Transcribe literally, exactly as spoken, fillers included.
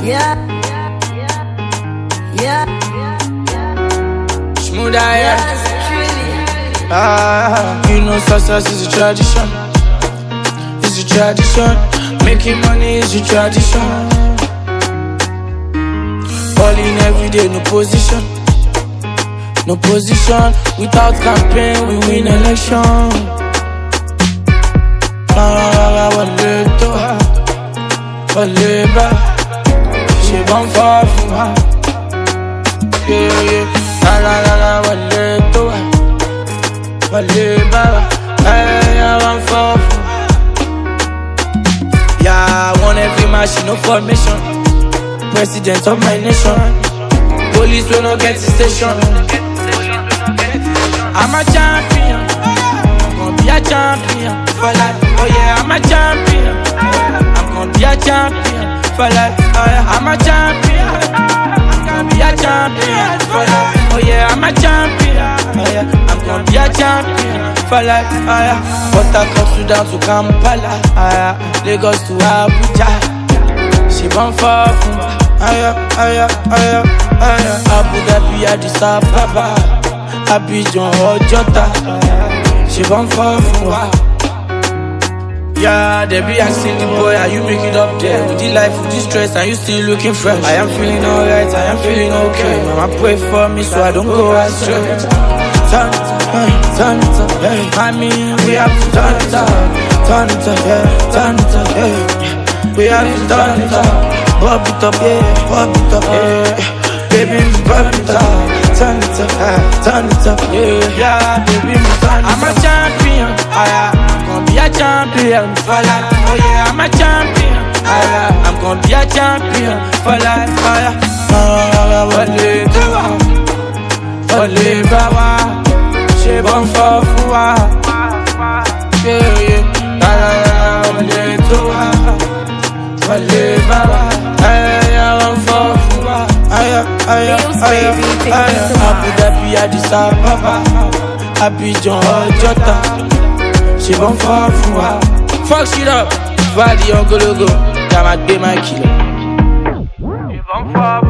Yeah, yeah, Smooth eye. yes, truly. Ah, you know success is a tradition. It's a tradition. Making money is a tradition. Balling every day, no position. No position. Without campaign, we win election. Ah, Waleto, Waleba, she born far from her. Yeah, yeah. La la la la, Waleto, Waleba, I am far from her. Yeah, I want every match, no formation. President of my nation. Police will not get the station. I'm a champion. I'm gonna be a champion for life. Oh yeah, I'm a champion. I'm gonna be a champion for life. Oh yeah, I'm a champion. I'm gonna be a champion for life. Oh yeah, I'm a champion. Oh yeah, I'm gonna be a champion for life. Oh yeah, Port-Harcourt, Sudan to Kampala. Oh yeah, Lagos to Abuja. She born far from Aya, aya, aya, aya. Abu Dhabi, Addis Ababa, Abidjan, Ojota. She born far from her. Yeah, they be asking the boy, are you making up there? With the life, with the stress, are you still looking fresh? I am feeling alright, I am feeling okay. Mama pray for me so I don't go astray. Turn it up, hey, turn it up, hey. I mean, we have to turn it up. Turn it up, yeah, turn it up, yeah. We have to turn it up. Pop it up, yeah, pop it up, yeah. Baby, pop it up, turn it up, uh, turn it up, yeah. Yeah, baby, turn it up. I'm a champion, uh, I'm gonna be a champion for life. Oh yeah, I'm a champion, uh, I'm gonna be a champion for life. Oh yeah, Wale Tawa, Wale Bawa, she born for Fuwa. Yeah, yeah, la la la, Wale Tawa, Wale Bawa. Abu Dhabi, Addis Ababa, Abidjan, Ojota. She born far from her. Fuck shit up, body on Gologo. That might be my killer. She born far.